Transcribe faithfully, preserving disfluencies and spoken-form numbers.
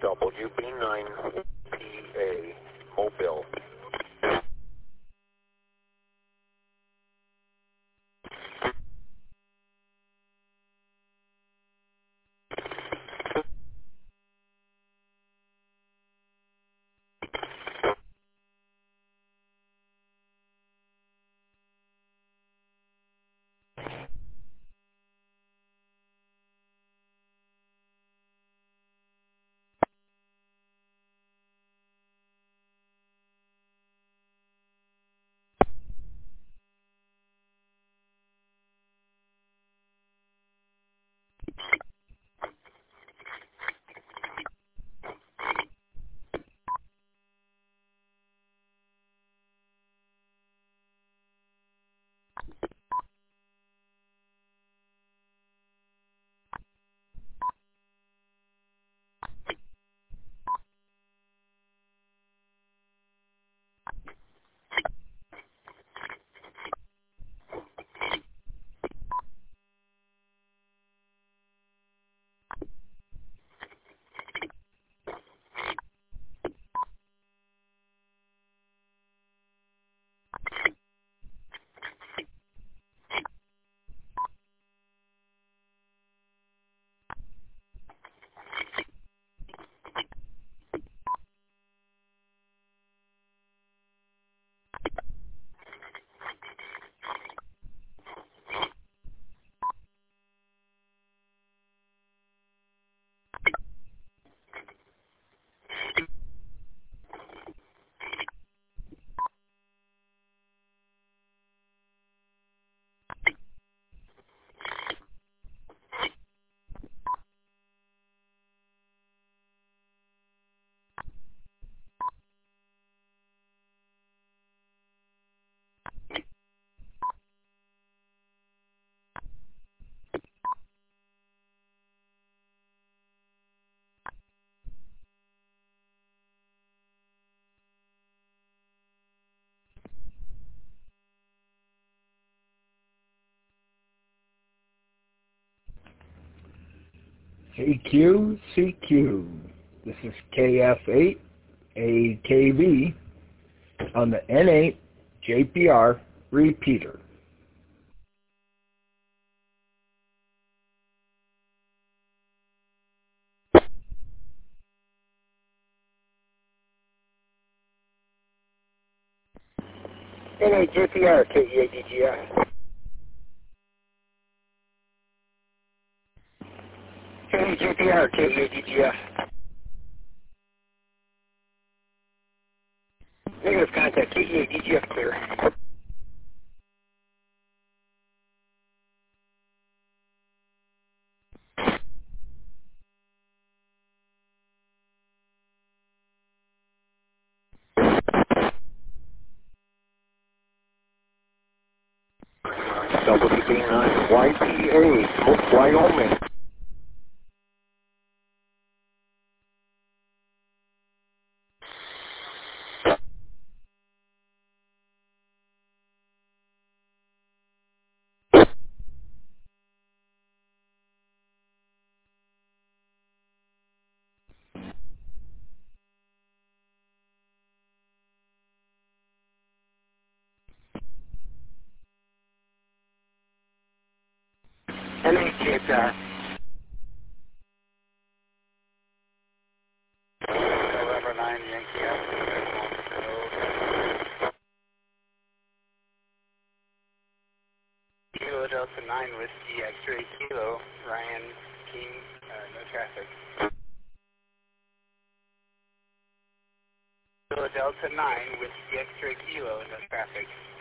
W B nine P A, Mobile. C Q, C Q. This is K F eight A K B on the N eight J P R repeater. N eight J P R, K E A D G F. N eight J P R, K E A D G F. Negative contact, K E A D G F clear. W B nine Y P A, Wyoming. N eight J P R. November nine Yankee Alpha. Kilo Delta nine Whiskey X-Ray Kilo, Ryan King, uh, no traffic. Kilo Delta nine Whiskey X-Ray Kilo, no traffic.